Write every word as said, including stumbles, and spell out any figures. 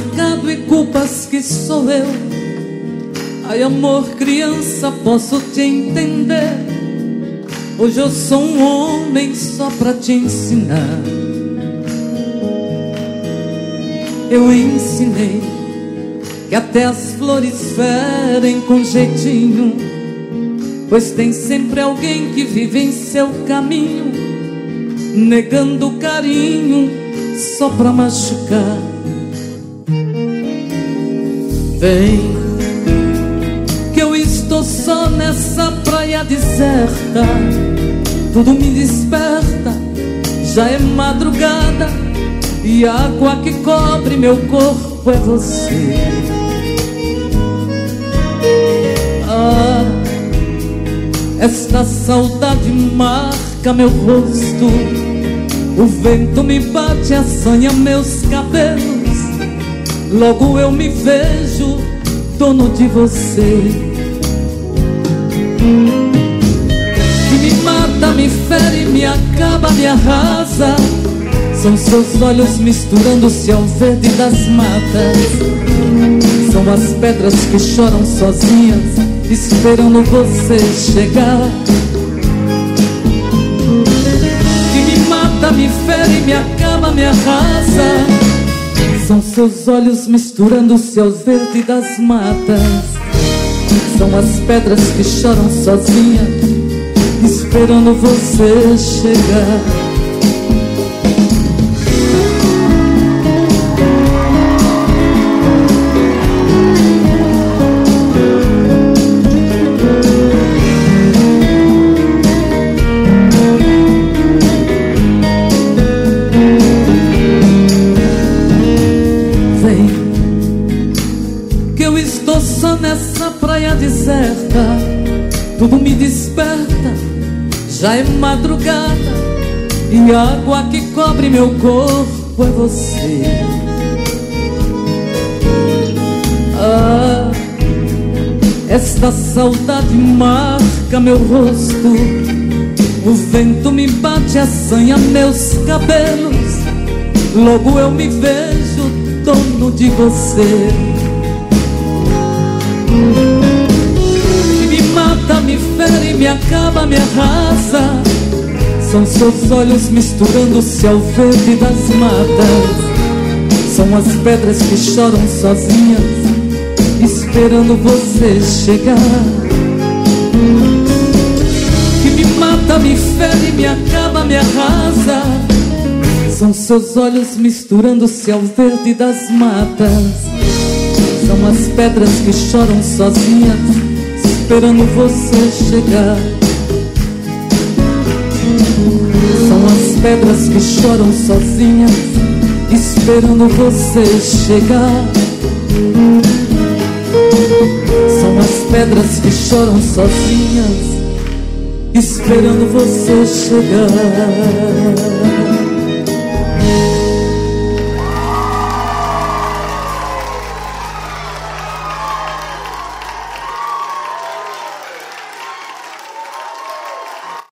marcado e culpas que sou eu. Ai, amor, criança, posso te entender. Hoje eu sou um homem só pra te ensinar. Eu ensinei que até as flores ferem com jeitinho, pois tem sempre alguém que vive em seu caminho, negando carinho só pra machucar. Vem, que eu estou só nessa praia deserta. Tudo me desperta, já é madrugada, e a água que cobre meu corpo é você. Ah, esta saudade marca meu rosto. O vento me bate, assanha meus cabelos. Logo eu me vejo dono de você. Que me mata, me fere, me acaba, me arrasa. São seus olhos misturando-se ao verde das matas. São as pedras que choram sozinhas, esperando você chegar. Que me mata, me fere, me acaba, me arrasa. São seus olhos misturando-se ao verde das matas. São as pedras que choram sozinhas, esperando você chegar. Tudo me desperta, já é madrugada, e a água que cobre meu corpo é você. Ah, esta saudade marca meu rosto. O vento me bate, assanha meus cabelos. Logo eu me vejo dono de você. Me fere, me acaba, me arrasa. São seus olhos misturando-se ao verde das matas. São as pedras que choram sozinhas, esperando você chegar. Que me mata, me fere, me acaba, me arrasa. São seus olhos misturando-se ao verde das matas. São as pedras que choram sozinhas, esperando você chegar. São as pedras que choram sozinhas, esperando você chegar. São as pedras que choram sozinhas, esperando você chegar.